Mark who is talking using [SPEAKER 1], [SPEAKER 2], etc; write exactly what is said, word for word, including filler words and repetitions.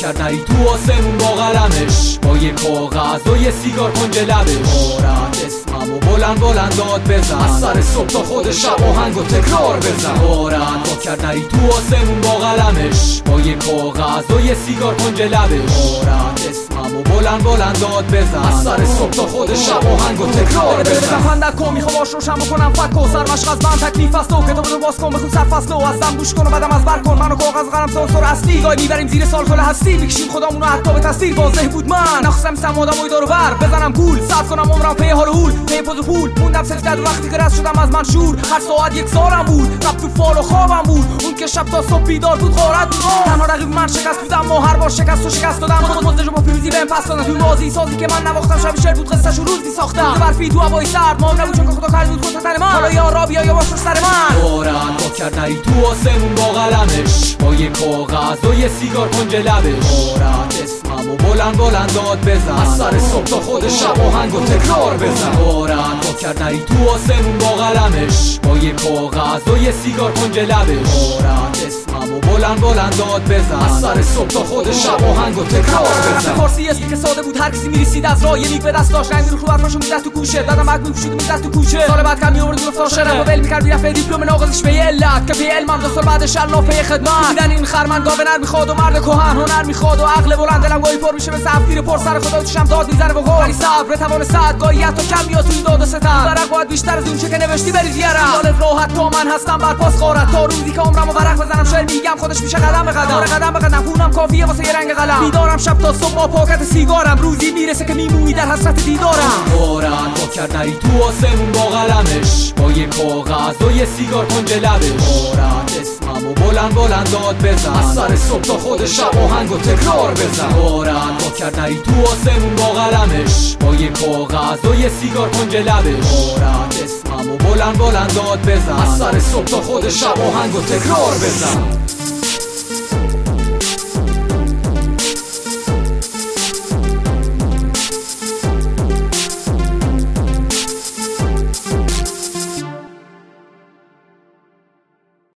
[SPEAKER 1] کرد نری تو آسمون با قلمش، با یه کاغذ و یه سیگار کنج لبش. بارد اسممو بلند بلند داد بزن، از سر صبح تا خود شب آهنگو تکرار بزن. بارد با کرد نری تو آسمون با قلمش، با یه کاغذ و یه سیگار کنج لبش. بارد اسممو بلند بلند داد بزن، از سر صبح تا خود شب آهنگو تکرار بزن.
[SPEAKER 2] خندک کن میخوام آش روشن بکنم فک و سرمشق از من تکلیف است و کتاب رو باز کن بخون سر فصل و ازم گوش کن و بعدم از بر کن. منو کاغذ قلم سانسور اصلی گاهی میبریم زیر سال کل هستی، میکشیم خودمونو حتی به تصویر. واضح بود من نخواستم سم آدمای دارو بر بزنم گول، صرف کنم عمرم پی حال و هول پی پوز و پول. موندم سجدد وقتی که رست شدم از من شور، هر ساعت یک سالم بود رفت تو فال و خوابم بود. اون که شب تا صبح بیدار بود غارت بود، تنها رقیب من شکست بودم و هر بار شکست و شکست دادم. خود مزدجو با پیروزی بهم پس دادن، تو بازی سازی که من نواختم شب شعر بود قصه‌شو روزی ساختم. برفی تو هوای سرد مام نبود چون که خدا کرد بود خود تن من. حالا یا را بیا یا باش سر من.
[SPEAKER 1] بارد با کرد نری تو آسمون با قلمش، با یه کاغذ و یه سیگار کنج لبش. بارد اسممو بلند بلند داد بزن، از سر صبح تا خود شب آهنگو تکرار بزن. بارد با کرد نری تو آسمون با قلمش، با یه کاغذ و یه سیگار کنج لبش. بارد اسممو بلند بلند داد بزن، از سر صبح تا خود شب آهنگو تکرار بزن.
[SPEAKER 2] فارسی اسمی که ساده بود هر کسی میرسید از راه، یه نیک به دست داشت رنگ رو حرفاشو میزد تو گوشه. دادم بعد میپوشید میزد تو کوچه، سال بعد کم میآورد گفت شعر و ول میکرد میرفت دیپلم ناقصش به علت که به علمم دو سال بعدش علافه خدمت. دیدن این خرمن گاو نر میخواد و مرد کهن هنر میخواد و عقل بلند دلم گاهی پر میشه به صفیر پر سر خدا توشم داد میزنه با قولی صبر توان صد گاهی حتی کم میاد توی داد و ستم. ورق باید بیشتر از اون چه که نوشتی بریز یارم. خیالت راحت تا من هستم بر پاس غارت، تا روزی که عمرمو ورق بزنم شعر میگم خودش میشه قدم به قدم. قدم به قدم خونم کافیه واسه یه رنگ قلم. بیدارم شب تا صبح با پاکت سیگارم، روزی میرسه که میمونی در حسرت دیدارم.
[SPEAKER 1] بارد با کرد نری تو آسمون با قلمش، با یه کاغذ و یه سیگار کنج لبش. بارد اسممو بلند بلند داد بزن، از سر صبح تا خود شب آهنگو تکرار بزن. بارد با کرد نری تو آسمون با قلمش، با یه کاغذ و یه سیگار کنج لبش. بارد اسممو بلند بلند داد بزن، از سر صبح تا خود شب آهنگو تکرار بزن.